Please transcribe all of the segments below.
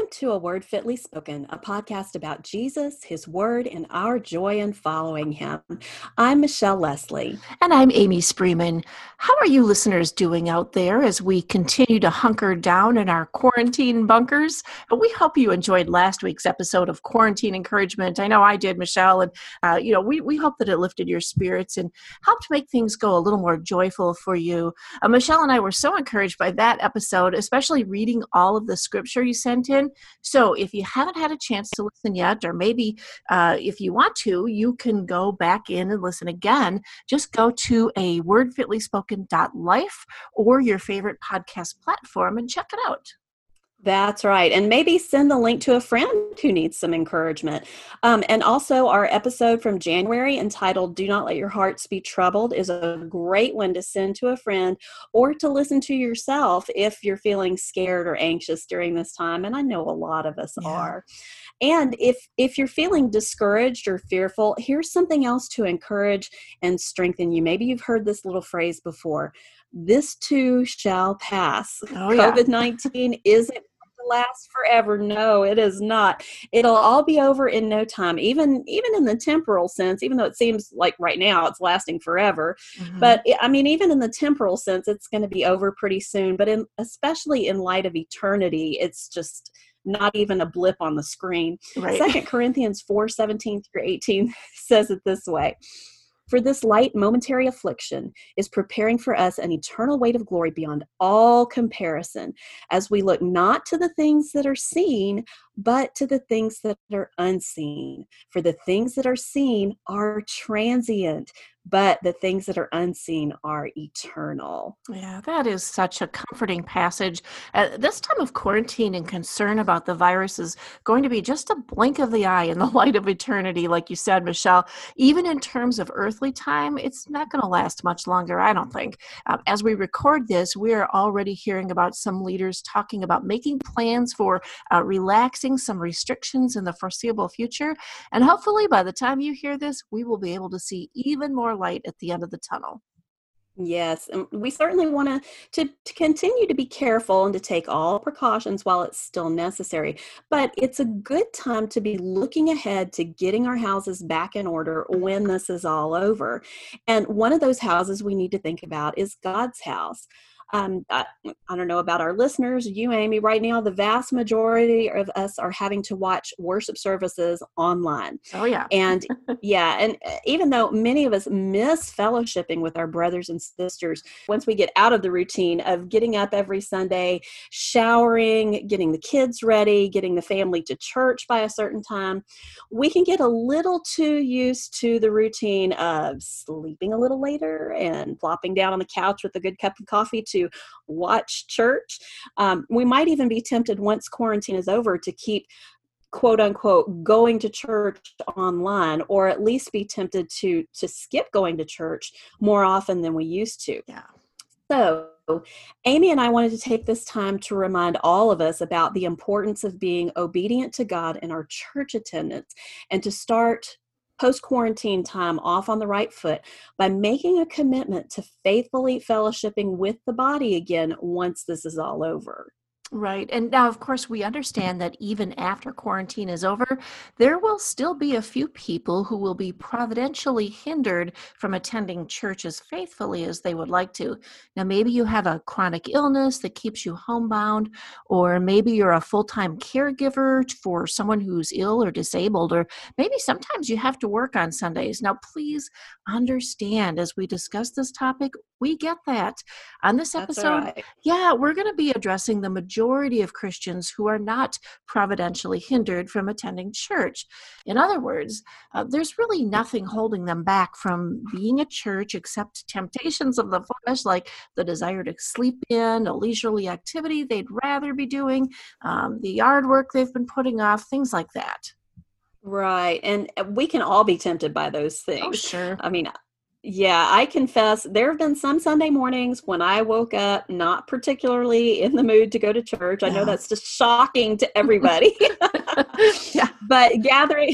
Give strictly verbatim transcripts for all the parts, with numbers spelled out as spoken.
to A Word Fitly Spoken, a podcast about Jesus, His Word, and our joy in following Him. I'm Michelle Leslie. And I'm Amy Spreeman. How are you listeners doing out there as we continue to hunker down in our quarantine bunkers? We hope you enjoyed last week's episode of Quarantine Encouragement. I know I did, Michelle, and uh, you know we, we hope that it lifted your spirits and helped make things go a little more joyful for you. Uh, Michelle and I were so encouraged by that episode, especially reading all of the scripture you sent in. So if you haven't had a chance to listen yet, or maybe uh, if you want to, you can go back in and listen again. Just go to a word fitly spoken dot life or your favorite podcast platform and check it out. That's right. And maybe send the link to a friend who needs some encouragement. Um, and also our episode from January entitled Do Not Let Your Hearts Be Troubled is a great one to send to a friend or to listen to yourself if you're feeling scared or anxious during this time. And I know a lot of us Yeah. are. And if if you're feeling discouraged or fearful, here's something else to encourage and strengthen you. Maybe you've heard this little phrase before. This too shall pass. Oh, yeah. COVID nineteen isn't going to last forever. No, it is not. It'll all be over in no time, even even in the temporal sense, even though it seems like right now it's lasting forever. Mhm. But I mean, even in the temporal sense, it's going to be over pretty soon. But in, especially in light of eternity, it's just not even a blip on the screen. Right. Second Corinthians four seventeen through eighteen says it this way. For this light momentary affliction is preparing for us an eternal weight of glory beyond all comparison, as we look not to the things that are seen, but to the things that are unseen. For the things that are seen are transient, but the things that are unseen are eternal. Yeah, that is such a comforting passage. At this time of quarantine and concern about the virus is going to be just a blink of the eye in the light of eternity, like you said, Michelle. Even in terms of earthly time, it's not going to last much longer, I don't think. Um, as we record this, we are already hearing about some leaders talking about making plans for uh, relaxing some restrictions in the foreseeable future. And hopefully by the time you hear this, we will be able to see even more light at the end of the tunnel. Yes, and we certainly want to, to to continue to be careful and to take all precautions while it's still necessary. But it's a good time to be looking ahead to getting our houses back in order when this is all over. And one of those houses we need to think about is God's house. Um, I, I don't know about our listeners, you, Amy, right now, the vast majority of us are having to watch worship services online. Oh, yeah. And yeah, and even though many of us miss fellowshipping with our brothers and sisters, once we get out of the routine of getting up every Sunday, showering, getting the kids ready, getting the family to church by a certain time, we can get a little too used to the routine of sleeping a little later and plopping down on the couch with a good cup of coffee to to watch church. Um, we might even be tempted once quarantine is over to keep quote unquote going to church online, or at least be tempted to to skip going to church more often than we used to. Yeah. So Amy and I wanted to take this time to remind all of us about the importance of being obedient to God in our church attendance, and to start post-quarantine time off on the right foot by making a commitment to faithfully fellowshipping with the body again once this is all over. Right. And now, of course, we understand that even after quarantine is over, there will still be a few people who will be providentially hindered from attending church as faithfully as they would like to. Now, maybe you have a chronic illness that keeps you homebound, or maybe you're a full-time caregiver for someone who's ill or disabled, or maybe sometimes you have to work on Sundays. Now, please understand, as we discuss this topic, we get that. On this That's episode, right. yeah, we're going to be addressing the majority of Christians who are not providentially hindered from attending church. In other words, uh, there's really nothing holding them back from being at church except temptations of the flesh, like the desire to sleep in, a leisurely activity they'd rather be doing, um, the yard work they've been putting off, things like that. Right. And we can all be tempted by those things. Oh, sure. I mean, yeah, I confess there have been some Sunday mornings when I woke up not particularly in the mood to go to church. I know Yeah. that's just shocking to everybody. Yeah. But gathering,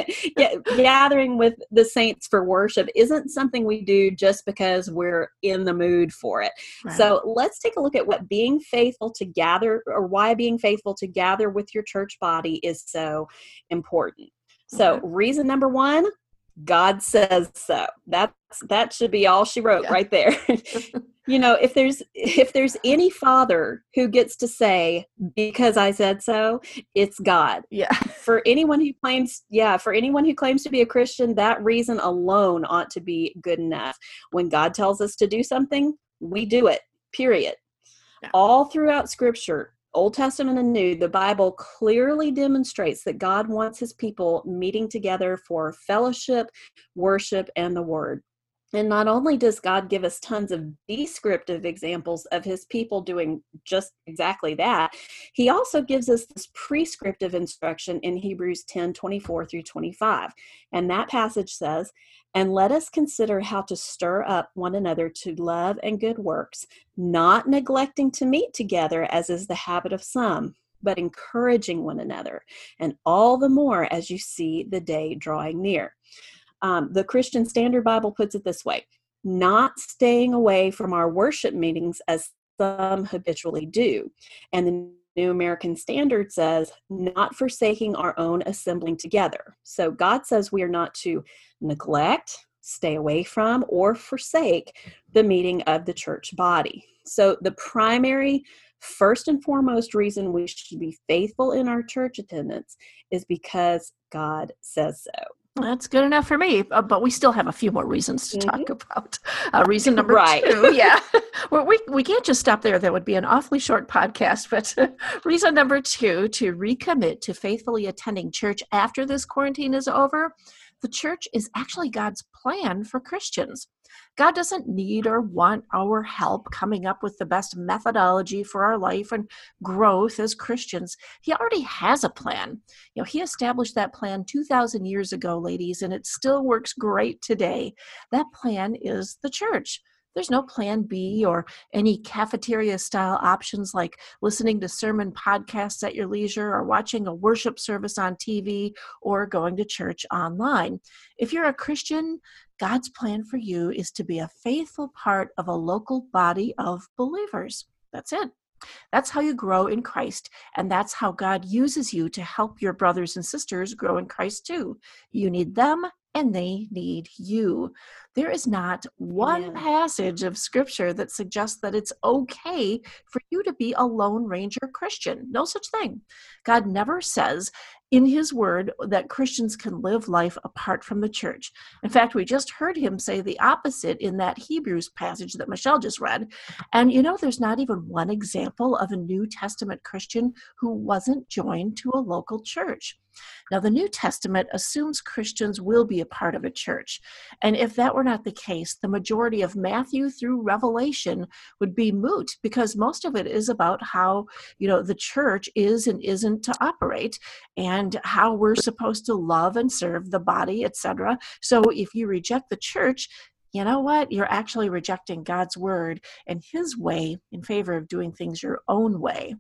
gathering with the saints for worship isn't something we do just because we're in the mood for it. Right. So let's take a look at what being faithful to gather, or why being faithful to gather with your church body is so important. So Okay. reason number one, God says so. That's that should be all she wrote Yeah. right there. You know, if there's if there's any father who gets to say, because I said so, it's God. Yeah. For anyone who claims, yeah, for anyone who claims to be a Christian, that reason alone ought to be good enough. When God tells us to do something, we do it, period. Yeah. All throughout Scripture, Old Testament and New, the Bible clearly demonstrates that God wants his people meeting together for fellowship, worship, and the Word. And not only does God give us tons of descriptive examples of his people doing just exactly that, he also gives us this prescriptive instruction in Hebrews ten, twenty-four through twenty-five. And that passage says, "And let us consider how to stir up one another to love and good works, not neglecting to meet together as is the habit of some, but encouraging one another, and all the more as you see the day drawing near." Um, the Christian Standard Bible puts it this way: not staying away from our worship meetings as some habitually do. And the New American Standard says, not forsaking our own assembling together. So God says we are not to neglect, stay away from, or forsake the meeting of the church body. So the primary, first and foremost reason we should be faithful in our church attendance is because God says so. That's good enough for me, uh, but we still have a few more reasons to Mm-hmm. talk about. Uh, reason number Right. two, yeah. well, we, we can't just stop there. That would be an awfully short podcast. But uh, reason number two, to recommit to faithfully attending church after this quarantine is over. The church is actually God's plan for Christians. God doesn't need or want our help coming up with the best methodology for our life and growth as Christians. He already has a plan. You know, he established that plan two thousand years ago, ladies, and it still works great today. That plan is the church. There's no plan B or any cafeteria style options like listening to sermon podcasts at your leisure or watching a worship service on T V or going to church online. If you're a Christian, God's plan for you is to be a faithful part of a local body of believers. That's it. That's how you grow in Christ, and that's how God uses you to help your brothers and sisters grow in Christ too. You need them, and they need you. There is not one Amen. passage of Scripture that suggests that it's okay for you to be a Lone Ranger Christian. No such thing. God never says in his word that Christians can live life apart from the church. In fact, we just heard him say the opposite in that Hebrews passage that Michelle just read. And you know, there's not even one example of a New Testament Christian who wasn't joined to a local church. Now, the New Testament assumes Christians will be a part of a church. And if that were not the case, the majority of Matthew through Revelation would be moot, because most of it is about how, you know, the church is and isn't to operate and how we're supposed to love and serve the body, et cetera. So if you reject the church, you know what? You're actually rejecting God's word and his way in favor of doing things your own way.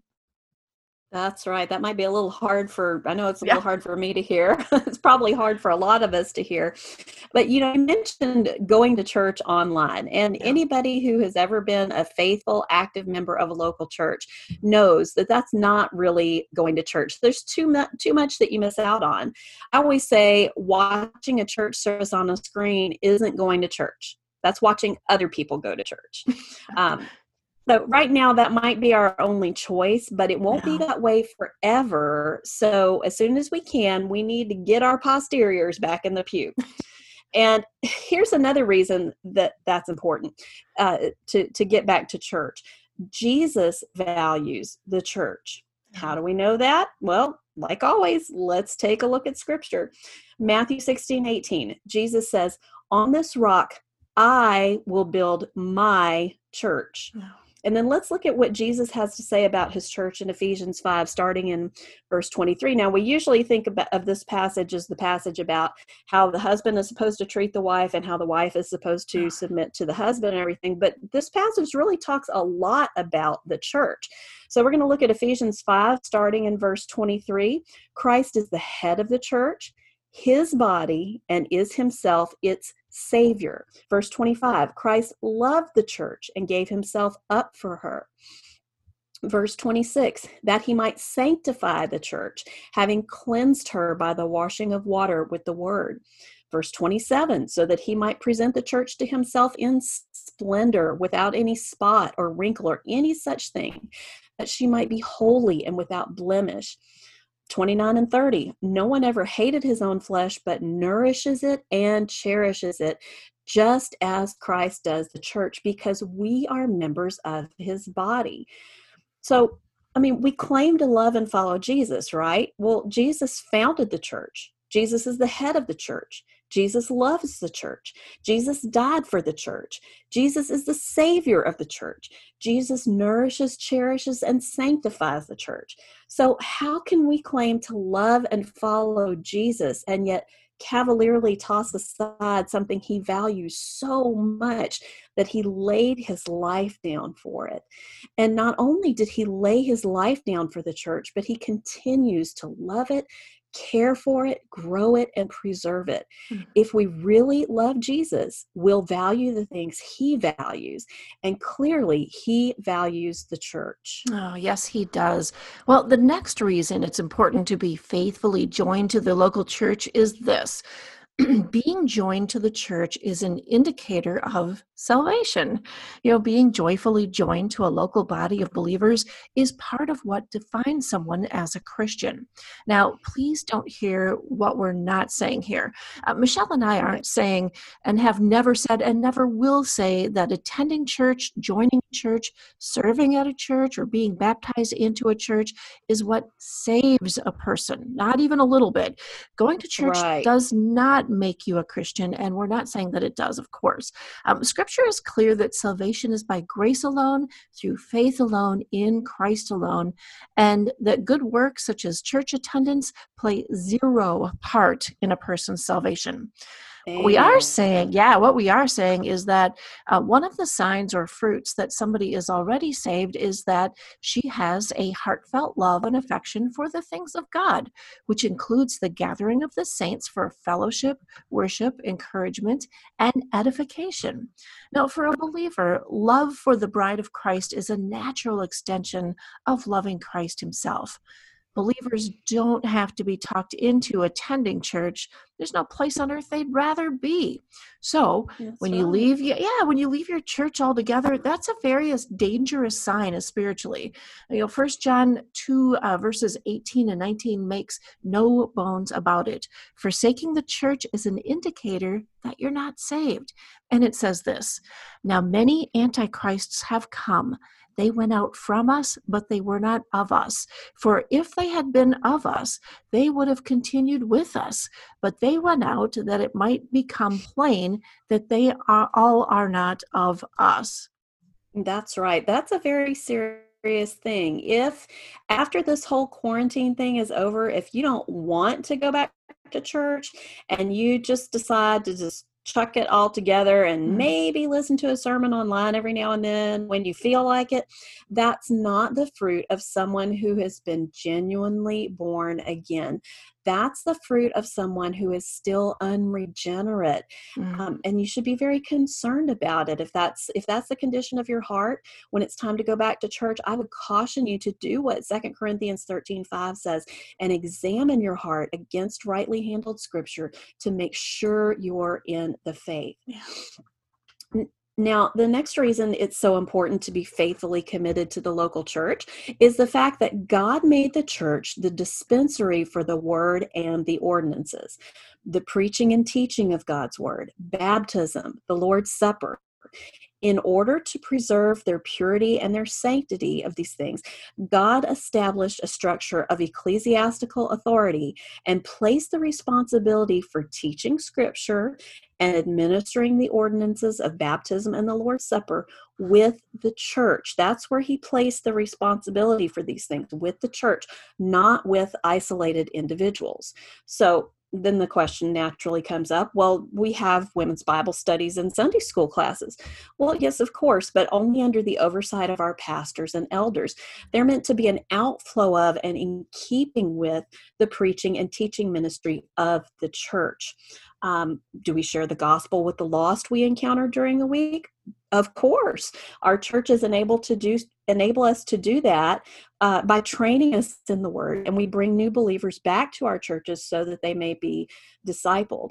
That's right. That might be a little hard for, I know it's a Yeah. little hard for me to hear. It's probably hard for a lot of us to hear. But, you know, you mentioned going to church online, and Yeah. anybody who has ever been a faithful, active member of a local church knows that that's not really going to church. There's too much, too much that you miss out on. I always say watching a church service on a screen isn't going to church. That's watching other people go to church. Um, So right now that might be our only choice, but it won't Yeah. be that way forever. So as soon as we can, we need to get our posteriors back in the pew. And here's another reason that that's important, uh, to, to get back to church. Jesus values the church. How do we know that? Well, like always, let's take a look at Scripture. Matthew sixteen eighteen, Jesus says, "On this rock, I will build my church." Yeah. And then let's look at what Jesus has to say about his church in Ephesians five, starting in verse twenty-three. Now, we usually think about, of this passage as the passage about how the husband is supposed to treat the wife and how the wife is supposed to submit to the husband and everything. But this passage really talks a lot about the church. So we're going to look at Ephesians five, starting in verse twenty-three. Christ is the head of the church, his body, and is himself its Savior. Verse twenty-five, Christ loved the church and gave himself up for her. Verse twenty-six, that he might sanctify the church, having cleansed her by the washing of water with the word. Verse twenty-seven, so that he might present the church to himself in splendor, without any spot or wrinkle or any such thing, that she might be holy and without blemish. twenty-nine and thirty, no one ever hated his own flesh, but nourishes it and cherishes it, just as Christ does the church, because we are members of his body. So, I mean, we claim to love and follow Jesus, right? Well, Jesus founded the church. Jesus is the head of the church. Jesus loves the church. Jesus died for the church. Jesus is the Savior of the church. Jesus nourishes, cherishes, and sanctifies the church. So how can we claim to love and follow Jesus and yet cavalierly toss aside something he values so much that he laid his life down for it? And not only did he lay his life down for the church, but he continues to love it, care for it, grow it, and preserve it. Mm-hmm. If we really love Jesus, we'll value the things he values. And clearly, he values the church. Oh, yes, he does. Well, the next reason it's important to be faithfully joined to the local church is this. Being joined to the church is an indicator of salvation. You know, being joyfully joined to a local body of believers is part of what defines someone as a Christian. Now, please don't hear what we're not saying here. Uh, Michelle and I aren't saying and have never said and never will say that attending church, joining church, serving at a church, or being baptized into a church is what saves a person, not even a little bit. Going to church Right. does not make you a Christian, and we're not saying that it does, of course. Um, scripture is clear that salvation is by grace alone, through faith alone, in Christ alone, and that good works such as church attendance play zero part in a person's salvation. What we are saying, yeah, what we are saying is that uh, one of the signs or fruits that somebody is already saved is that she has a heartfelt love and affection for the things of God, which includes the gathering of the saints for fellowship, worship, encouragement, and edification. Now, for a believer, love for the bride of Christ is a natural extension of loving Christ himself. Believers don't have to be talked into attending church. There's no place on earth they'd rather be. So That's when you right. leave, yeah, when you leave your church altogether, that's a very dangerous sign spiritually. You know, First John two uh, verses eighteen and nineteen makes no bones about it. Forsaking the church is an indicator that you're not saved. And it says this, now many antichrists have come. They went out from us, but they were not of us. For if they had been of us, they would have continued with us. But they went out that it might become plain that they are all are not of us. That's right. That's a very serious thing. If after this whole quarantine thing is over, if you don't want to go back to church and you just decide to just chuck it all together and maybe listen to a sermon online every now and then when you feel like it, that's not the fruit of someone who has been genuinely born again. That's the fruit of someone who is still unregenerate. Mm. Um, and you should be very concerned about it. If that's if that's the condition of your heart, when it's time to go back to church, I would caution you to do what Second Corinthians thirteen five says and examine your heart against rightly handled scripture to make sure you're in the faith. Yeah. Now, the next reason it's so important to be faithfully committed to the local church is the fact that God made the church the dispensary for the word and the ordinances, the preaching and teaching of God's word, baptism, the Lord's Supper. In order to preserve their purity and their sanctity of these things, God established a structure of ecclesiastical authority and placed the responsibility for teaching Scripture and administering the ordinances of baptism and the Lord's Supper with the church. That's where he placed the responsibility for these things, with the church, not with isolated individuals. So then the question naturally comes up, well, we have women's Bible studies and Sunday school classes. Well, yes, of course, but only under the oversight of our pastors and elders. They're meant to be an outflow of and in keeping with the preaching and teaching ministry of the church. Um, do we share the gospel with the lost we encounter during the week? Of course. Our churches enable to do enable us to do that uh, by training us in the word, and we bring new believers back to our churches so that they may be discipled.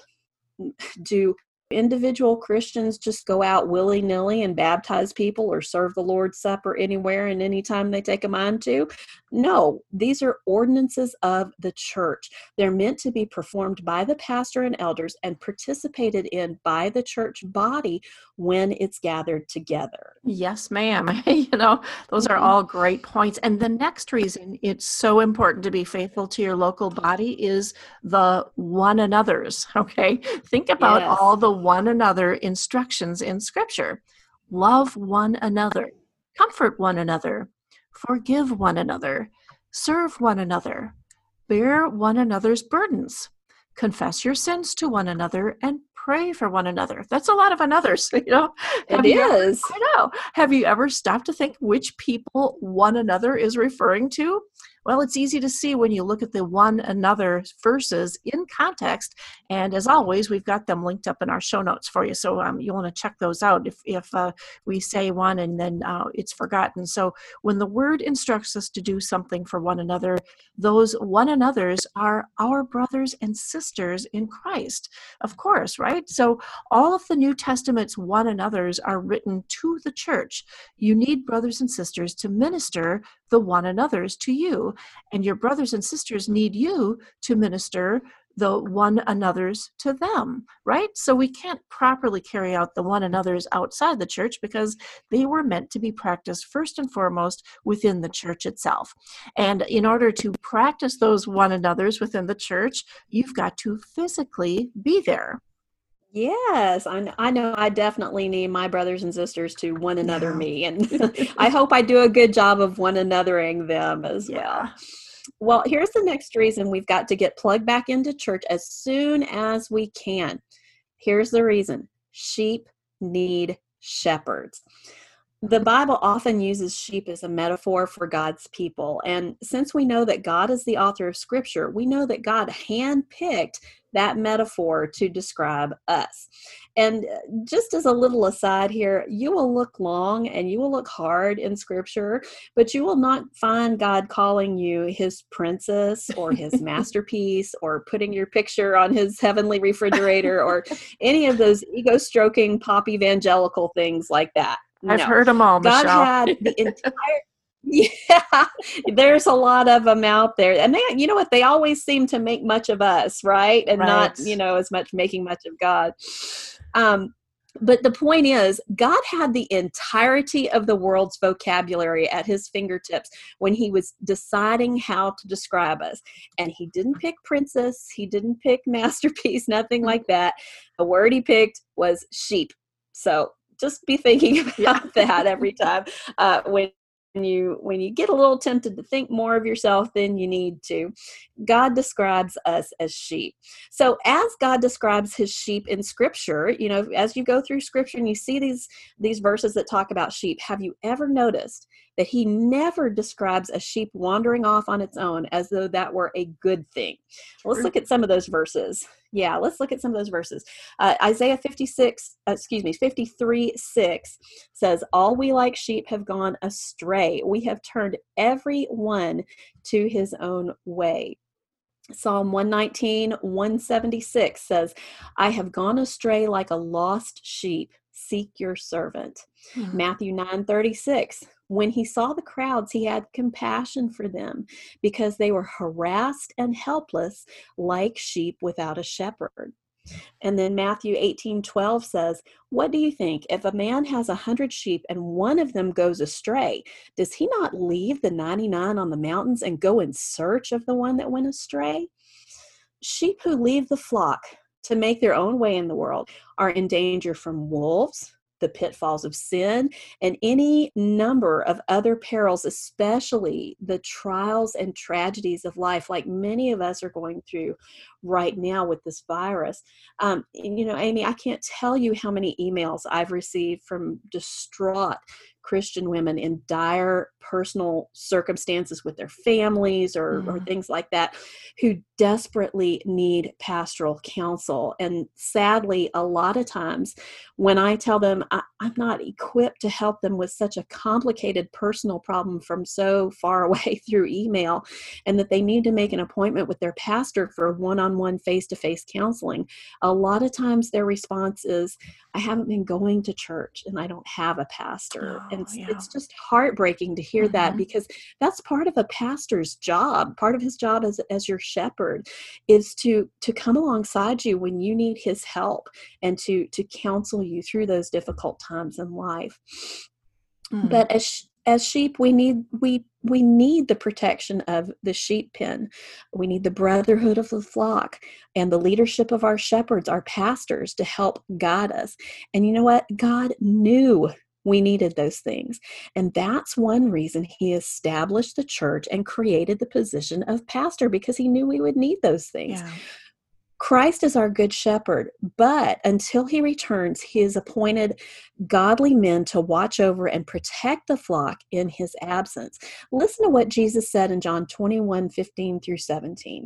Do individual Christians just go out willy-nilly and baptize people or serve the Lord's Supper anywhere and anytime they take a mind to? No, these are ordinances of the church. They're meant to be performed by the pastor and elders and participated in by the church body when it's gathered together. Yes, ma'am. You know, those are all great points. And the next reason it's so important to be faithful to your local body is the one another's. Okay. Think about Yes. all the one another instructions in Scripture. Love one another, comfort one another, forgive one another, serve one another, bear one another's burdens, confess your sins to one another, and pray for one another. That's a lot of another's, you know. It you ever- is. I know. Have you ever stopped to think which people one another is referring to? Well, it's easy to see when you look at the one another verses in context. And as always, we've got them linked up in our show notes for you. So um, you want to check those out if, if uh, we say one and then uh, it's forgotten. So when the word instructs us to do something for one another, those one another's are our brothers and sisters in Christ, of course, right? So all of the New Testament's one another's are written to the church. You need brothers and sisters to minister the one another's to you, and your brothers and sisters need you to minister the one another's to them, right? So we can't properly carry out the one another's outside the church because they were meant to be practiced first and foremost within the church itself. And in order to practice those one another's within the church, you've got to physically be there. Yes, I, kn- I know I definitely need my brothers and sisters to one another Yeah. me, and I hope I do a good job of one anothering them as Yeah. well. Well, here's the next reason we've got to get plugged back into church as soon as we can. Here's the reason. Sheep need shepherds. The Bible often uses sheep as a metaphor for God's people. And since we know that God is the author of Scripture, we know that God handpicked that metaphor to describe us. And just as a little aside here, you will look long and you will look hard in Scripture, but you will not find God calling you his princess or his masterpiece or putting your picture on his heavenly refrigerator or any of those ego-stroking pop evangelical things like that. I've No. heard them all, God Michelle. had the entire yeah, there's a lot of them out there, and they, you know what, they always seem to make much of us, right? And not, Right. you know, as much making much of God. Um, but the point is, God had the entirety of the world's vocabulary at his fingertips when he was deciding how to describe us. And he didn't pick princess, he didn't pick masterpiece, nothing like that. The word he picked was sheep. So just be thinking about Yeah. that every time uh, when you when you get a little tempted to think more of yourself than you need to. God describes us as sheep. So as God describes his sheep in Scripture, you know, as you go through Scripture and you see these these verses that talk about sheep, have you ever noticed that he never describes a sheep wandering off on its own as though that were a good thing? Let's look at some of those verses. Yeah, let's look at some of those verses. Uh, Isaiah fifty-six, uh, excuse me, fifty-three, six says, "All we like sheep have gone astray. We have turned every one to his own way." Psalm one nineteen, one seventy-six says, "I have gone astray like a lost sheep. Seek your servant." Hmm. Matthew nine thirty-six, "When he saw the crowds, he had compassion for them because they were harassed and helpless like sheep without a shepherd." And then Matthew eighteen twelve says, what do you think? If a man has a hundred sheep and one of them goes astray, does he not leave the ninety-nine on the mountains and go in search of the one that went astray? Sheep who leave the flock to make their own way in the world are in danger from wolves, the pitfalls of sin, and any number of other perils, especially the trials and tragedies of life, like many of us are going through right now with this virus. Um, and, you know, Amy, I can't tell you how many emails I've received from distraught Christian women in dire personal circumstances with their families or, mm. or things like that, who desperately need pastoral counsel. And sadly, a lot of times when I tell them I, I'm not equipped to help them with such a complicated personal problem from so far away through email, and that they need to make an appointment with their pastor for one-on-one face-to-face counseling, a lot of times their response is, I haven't been going to church and I don't have a pastor. Oh, and yeah. It's just heartbreaking to hear mm-hmm. that, because that's part of a pastor's job. Part of his job as, as your shepherd is to, to come alongside you when you need his help and to, to counsel you through those difficult times in life. Mm. But as As sheep, we need we we need the protection of the sheep pen. We need the brotherhood of the flock and the leadership of our shepherds, our pastors, to help guide us. And you know what? God knew we needed those things. And that's one reason he established the church and created the position of pastor, because he knew we would need those things. Yeah. Christ is our good shepherd, but until he returns, he has appointed godly men to watch over and protect the flock in his absence. Listen to what Jesus said in John twenty-one, fifteen through seventeen.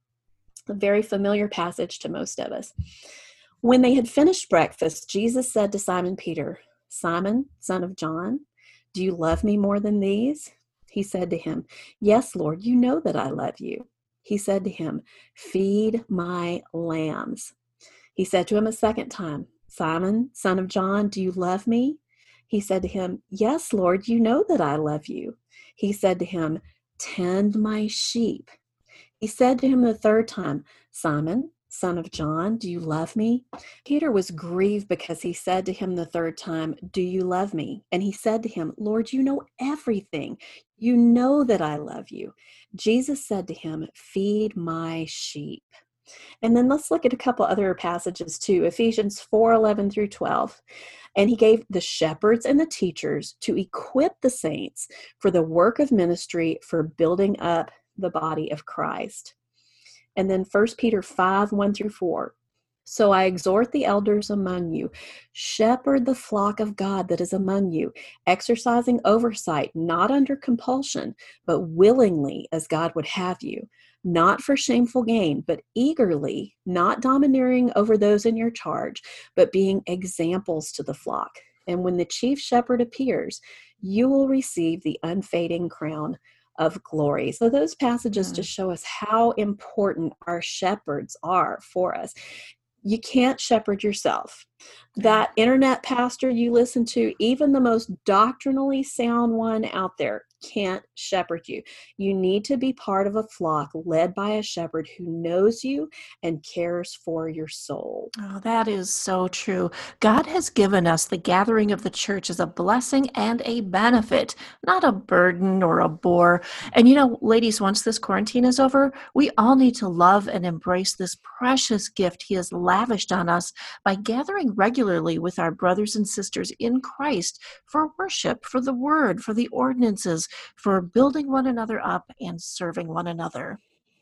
A very familiar passage to most of us. When they had finished breakfast, Jesus said to Simon Peter, Simon, son of John, do you love me more than these? He said to him, yes, Lord, you know that I love you. He said to him, feed my lambs. He said to him a second time, Simon, son of John, do you love me? He said to him, yes, Lord, you know that I love you. He said to him, tend my sheep. He said to him the third time, Simon, son of John, do you love me? Peter was grieved because he said to him the third time, do you love me? And he said to him, Lord, you know everything. You know that I love you. Jesus said to him, feed my sheep. And then let's look at a couple other passages too. Ephesians four, eleven through twelve. And he gave the shepherds and the teachers to equip the saints for the work of ministry, for building up the body of Christ. And then First Peter five, one through four. So I exhort the elders among you, shepherd the flock of God that is among you, exercising oversight, not under compulsion, but willingly as God would have you, not for shameful gain, but eagerly, not domineering over those in your charge, but being examples to the flock. And when the chief shepherd appears, you will receive the unfading crown of glory. So those passages mm. just show us how important our shepherds are for us. You can't shepherd yourself. That internet pastor you listen to, even the most doctrinally sound one out there, can't shepherd you. You need to be part of a flock led by a shepherd who knows you and cares for your soul. Oh, that is so true. God has given us the gathering of the church as a blessing and a benefit, not a burden or a bore. And you know, ladies, once this quarantine is over, we all need to love and embrace this precious gift he has lavished on us by gathering regularly with our brothers and sisters in Christ for worship, for the word, for the ordinances, for building one another up and serving one another.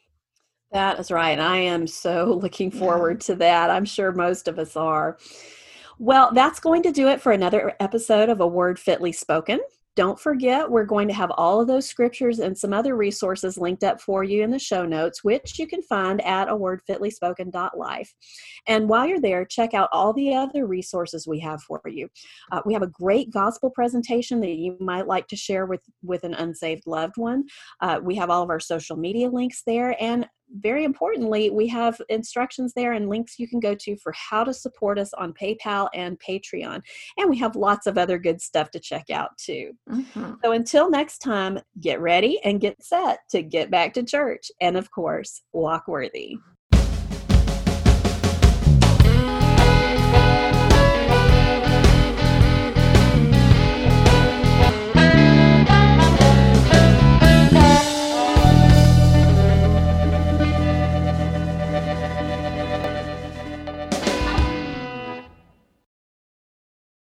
That is right. I am so looking forward yeah. to that. I'm sure most of us are. Well, that's going to do it for another episode of A Word Fitly Spoken. Don't forget, we're going to have all of those scriptures and some other resources linked up for you in the show notes, which you can find at a word fitly spoken dot life. And while you're there, check out all the other resources we have for you. Uh, we have a great gospel presentation that you might like to share with, with an unsaved loved one. Uh, we have all of our social media links there. And very importantly, we have instructions there and links you can go to for how to support us on PayPal and Patreon. And we have lots of other good stuff to check out too. Mm-hmm. So until next time, get ready and get set to get back to church. And of course, walk worthy.